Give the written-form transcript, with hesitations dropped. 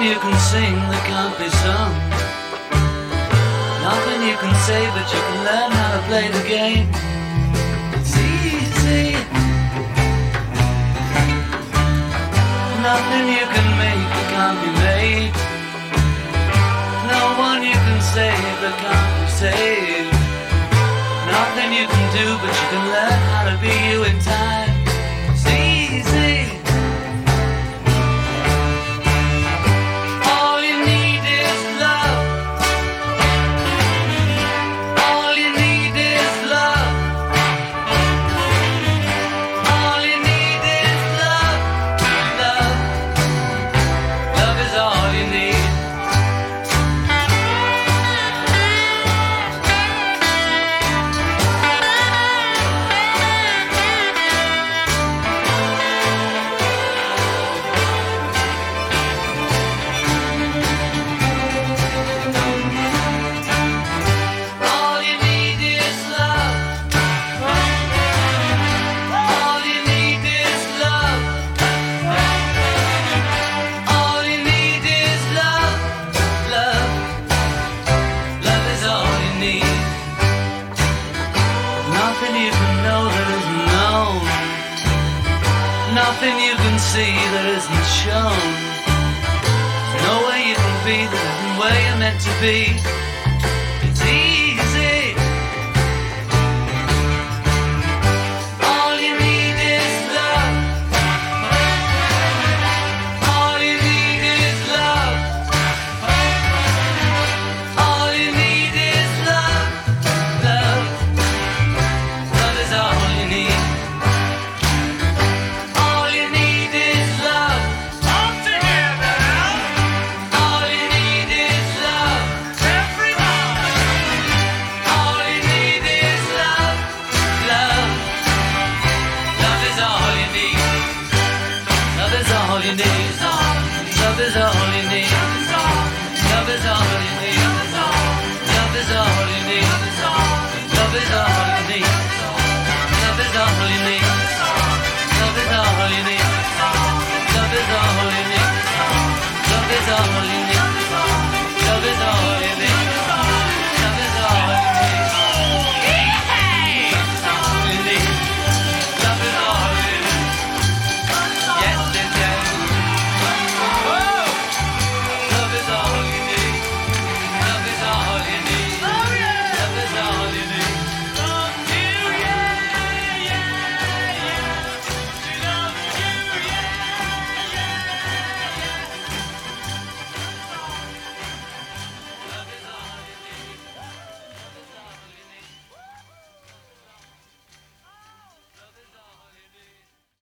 you can sing that can't be sung. Nothing you can say, but you can learn how to play the game. It's easy. Nothing you can make that can't be made. No one you can save that can't be saved. Nothing you can do, but you can learn how to be you in time. It's easy. All you need is love. All you need is love. All you need is love. Love. Love is all you need. All you need is love. All you need is love. All you need is love. Love. Love is all you need. Nothing you can know that isn't known. Nothing you can see that isn't shown. No way you can be that isn't where you're meant to be. It's easy. All you need is love. All you need is love. All you need is love. Love. Love is all you need. All you need is love. All together. All you need is love. Everybody. All you need is love. Love. Love is all you need. Love is all you need. Love is all you need. Love is all you need. Love is all you need. Love is all you need. Love is all you need. Love is all you need. Love is all you need. Love is all you need.